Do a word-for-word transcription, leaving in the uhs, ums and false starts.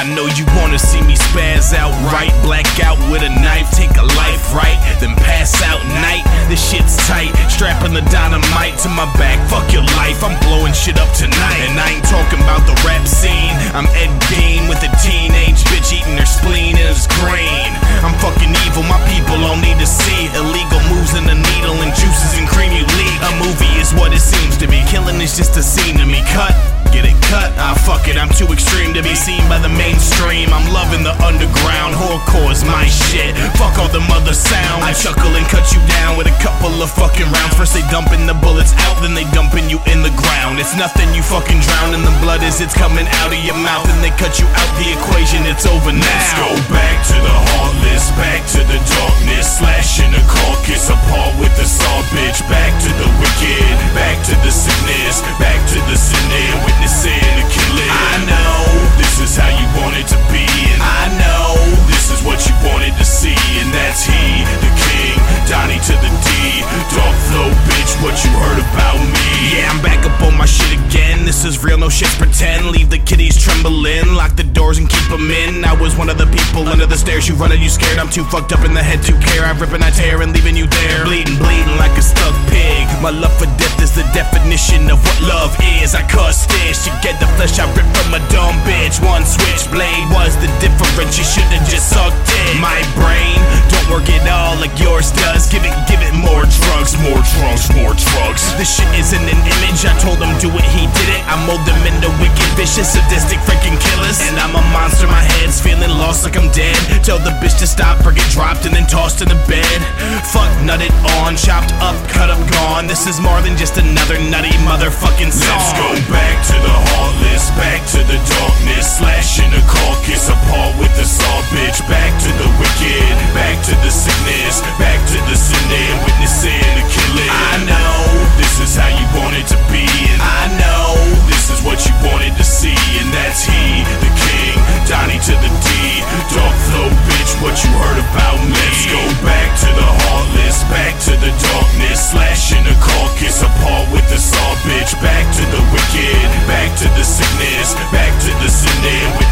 I know you wanna see me spaz out right, black out with a knife, take a life right, then pass out night. This shit's tight, strapping the dynamite to my back. Fuck your life, I'm blowing shit up tonight. And I ain't talking about the rap scene. I'm Ed Gein with a teenage bitch eating her spleen and his green. I'm fucking evil, my people all need to see illegal moves in the needle and juices and cream you leak. A movie is what it seems to be. Killing is just a scene to me. Cut, get it cut. Ah fuck it, I'm too extreme to be seen by the mainstream. I'm loving the underground. Horrorcore is my shit. Fuck all the mother sound. I chuckle and cut you down with a couple of fucking rounds. First they dumping the bullets out, then they dumping you in the ground. It's nothing, you fucking drown in the blood as it's coming out of your mouth. And they cut you out the equation, it's over now. Let's go back to the heartless, back to the darkness, slashing the carcass apart with the saw, bitch. Back to the wicked, back to the sickness, back to the sinning, witnessing the killing. I know this is how you want it to be, and I know this is what you wanted to see, and that's he, the king, Donnie to the D, Dark Flow, bitch, what you heard about me. Yeah, I'm back up on my shit again. This is real, no shit pretend. Leave the kiddies trembling, lock the doors and keep them in. I was one of the people under the stairs. You running, you scared. I'm too fucked up in the head to care. I rip and I tear and leaving you there, bleeding, bleeding like a stuck pig. My love for death is the definition of what love is. I cut stitch to get the flesh I rip from a dumb bitch. One switchblade was the difference. You should've just sucked it. My brain don't work at all like yours does. Give it, give it more drugs, more drugs, more drugs. This shit isn't an image. I told him do it, he did it. I mold them into wicked, vicious, sadistic freaking killers. And I'm a monster, my head's feeling lost like I'm dead. Tell the bitch to stop or get dropped and then tossed in the bed. Fuck, nutted on, chopped up, cut up, gone. This is more than just another nutty motherfucking song. Let's go back to the heartless, back to the darkness, slashing the carcass apart with the saw, bitch. Back to the wicked, back to the sickness, back to the sinning, witnessing the killing. I know this is how you want it to be, and I know this is what you wanted to see, and that's he, the king, Donnie to the D, Dark Flow, bitch, what you heard about me. Let's go back to the heartless, back to the darkness, slashing the carcass apart with the saw, bitch. Back to the wicked, back to the sickness, back to the sinning.